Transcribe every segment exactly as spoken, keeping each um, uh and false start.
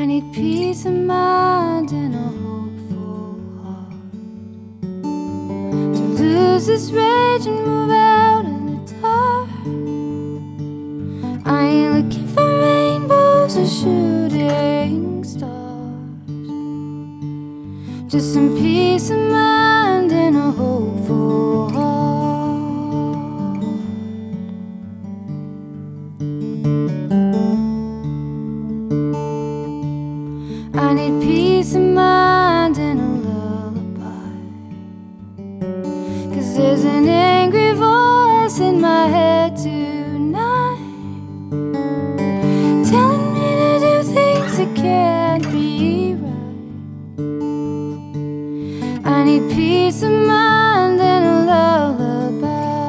I need peace of mind and a hopeful heart to lose this rage and move out of the dark. I ain't looking for rainbows or shooting stars, just some peace of mind and a hopeful heart. I need peace of mind and a lullaby, 'cause there's an angry voice in my head tonight, telling me to do things that can't be right. I need peace of mind and a lullaby,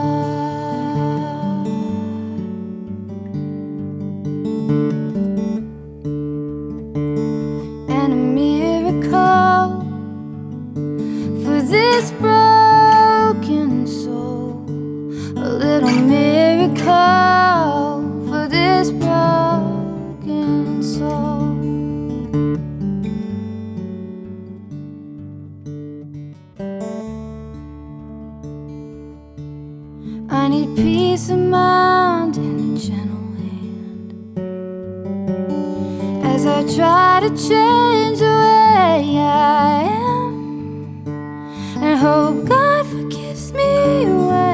and a miracle for this broken soul, a little miracle for this broken soul. I need peace of mind and a gentle hand as I try to change the way I am, and hope God forgives me when